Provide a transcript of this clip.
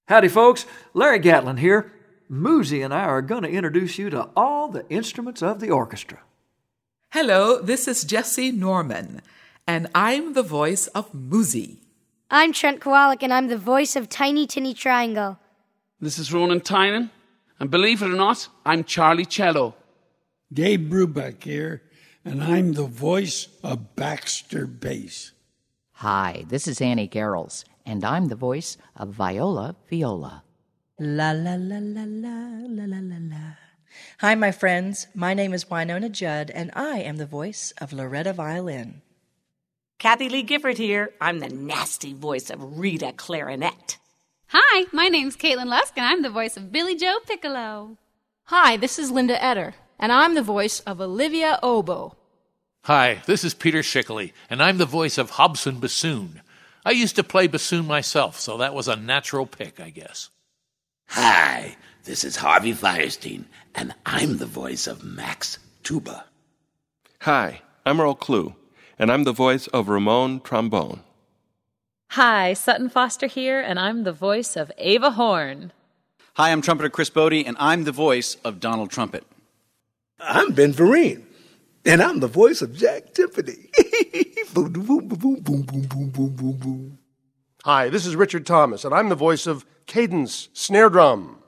Howdy, folks. Larry Gatlin here. Moosey and I are going to introduce you to all the instruments of the orchestra. Hello, this is Jessie Norman, and I'm the voice of Moosey. I'm Trent Kowalik, and I'm the voice of Tiny Tinny Triangle. This is Ronan Tynan, and believe it or not, I'm Charlie Cello. Dave Brubeck here, and I'm the voice of Baxter Bass. Hi, this is Annie Garrels, and I'm the voice of Viola Viola. La la la la la la la la la. Hi, my friends. My name is Winona Judd, and I am the voice of Loretta Violin. Kathy Lee Gifford here. I'm the nasty voice of Rita Clarinet. Hi, my name's Caitlin Lusk, and I'm the voice of Billy Joe Piccolo. Hi, this is Linda Etter, and I'm the voice of Olivia Oboe. Hi, this is Peter Schickley, and I'm the voice of Hobson Bassoon. I used to play bassoon myself, so that was a natural pick, I guess. Hi, this is Harvey Firestein, and I'm the voice of Max Tuba. Hi, I'm Earl Klugh, and I'm the voice of Ramon Trombone. Hi, Sutton Foster here, and I'm the voice of Ava Horn. Hi, I'm trumpeter Chris Bodie, and I'm the voice of Donald Trumpet. I'm Ben Vereen, and I'm the voice of Jack Tiffany. Boom, boom, boom, boom, boom, boom, boom, boom, boom. Hi, this is Richard Thomas, and I'm the voice of Cadence Snare Drum.